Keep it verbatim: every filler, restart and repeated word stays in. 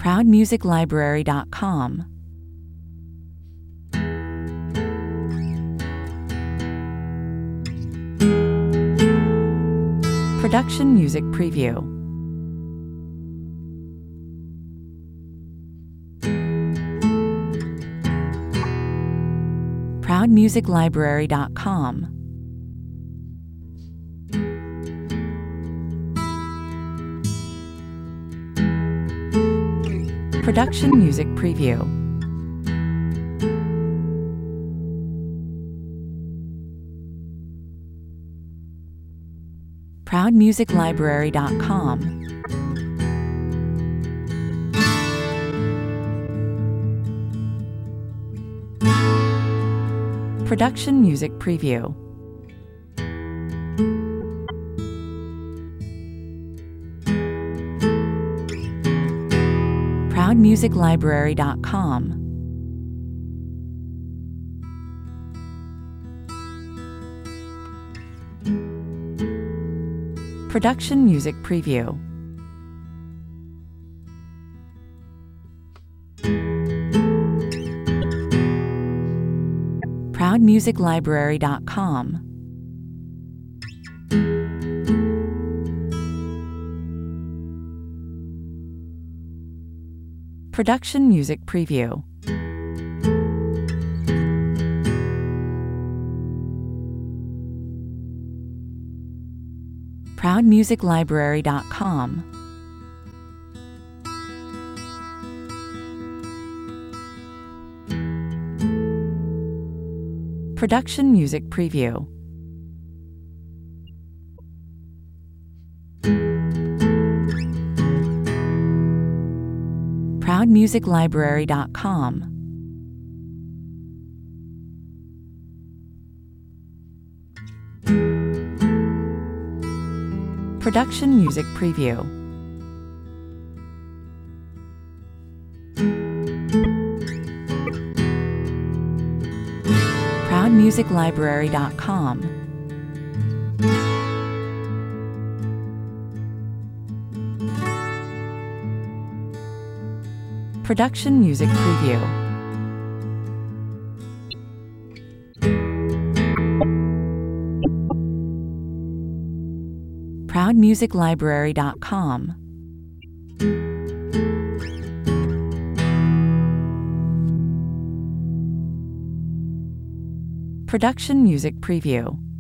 proud music library dot com. Production Music Preview. proud music library dot com. Production Music Preview. proud music library dot com. Production Music Preview. proud music library dot com. Production Music Preview. proud music library dot com. Production Music Preview. proud music library dot com. Production Music Preview. proud music library dot com. Production Music Preview. proud music library dot com. Production Music Preview. proud music library dot com. Production Music Preview.